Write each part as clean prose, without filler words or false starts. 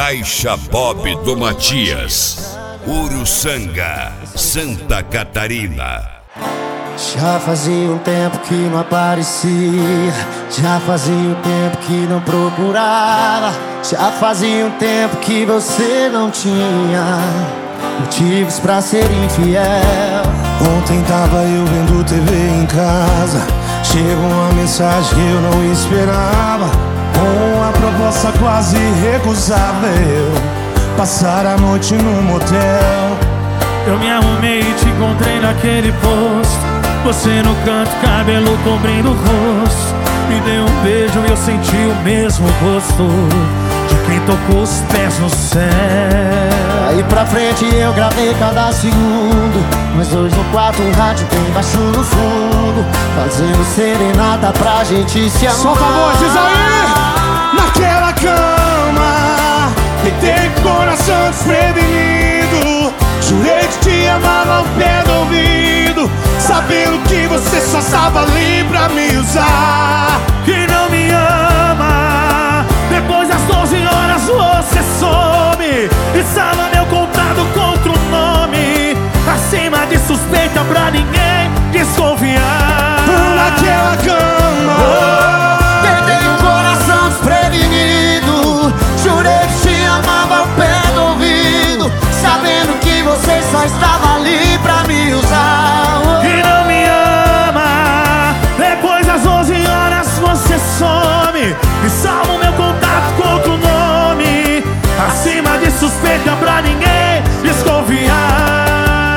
Caixa Bob do Matias, Uruçanga, Santa Catarina. Já fazia um tempo que não aparecia, já fazia um tempo que não procurava, já fazia um tempo que você não tinha motivos pra ser infiel. Ontem tava eu vendo TV em casa, chegou uma mensagem que eu não esperava, com uma proposta quase irrecusável, passar a noite no motel. Eu me arrumei e te encontrei naquele posto, você no canto, cabelo cobrindo o rosto. Me deu um beijo e eu senti o mesmo gosto de quem tocou os pés no céu. Aí pra frente eu gravei cada segundo, nós dois no quarto, um rádio bem baixo no fundo, fazendo serenata pra gente se amar. Solta a voz, diz aí! Naquela cama, deitei com o coração desprevenido, jurei que te amava ao pé do ouvido, sabendo que você só estava ali pra me usar. Que não me ama, depois das 12 horas você some e salva meu contato contra o nome, acima de suspeita pra ninguém desconfiar. Naquela cama, deitei o coração desprevenido, jurei que te amava ao pé do ouvido, sabendo que você só estava ali pra me usar. Que não me ama, depois das 11 horas você some e salva o meu contato contra o nome, acima de suspeita pra ninguém desconfiar.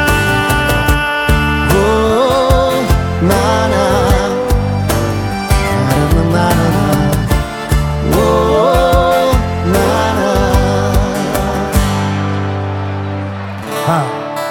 Oh, na, na, na, na, na. Oh, na,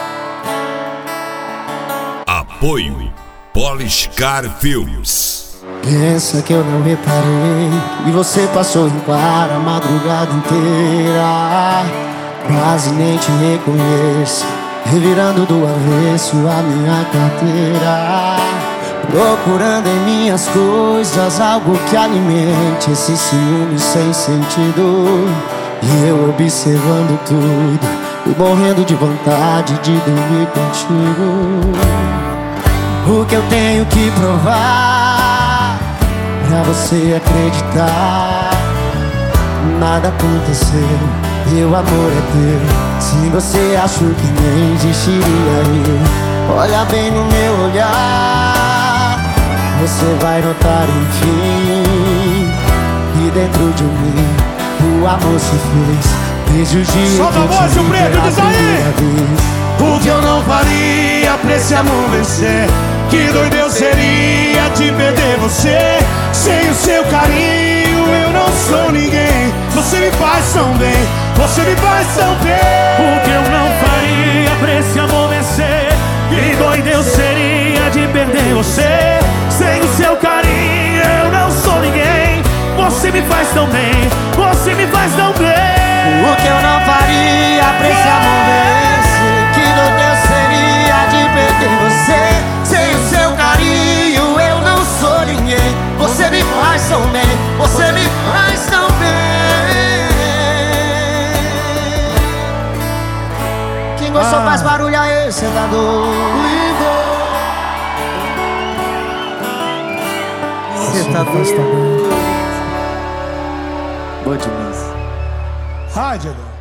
na. Apoio Poliscar Filmes. Pensa que eu não reparei e você passou em claro a madrugada inteira, quase nem te reconheço, revirando do avesso a minha carteira, procurando em minhas coisas algo que alimente esse ciúme sem sentido. E eu observando tudo e morrendo de vontade de dormir contigo. O que eu tenho que provar pra você acreditar? Nada aconteceu, meu amor é teu. Se você achou que nem existiria eu, olha bem no meu olhar, você vai notar enfim que dentro de mim o amor se fez desde o dia. solta a voz, o preto, diz aí! O que eu não faria pra esse amor vencer? Que doido eu seria de perder você. Sem o seu carinho eu não sou ninguém. Você me faz tão bem, você me faz tão bem. O que eu não faria pra esse amor vencer? Que doido eu seria de perder você. Sem o seu carinho eu não sou ninguém. Você me faz tão bem, você me faz tão bem. O que eu não faria pra esse amor vencer? Que doido eu seria de perder você. Sem o seu carinho eu não sou ninguém. Você me faz tão bem, você me faz tão bem. Quem gostou faz barulho aí, cê tá doido. Cê tá doido. Boa demais. Ai, Diego.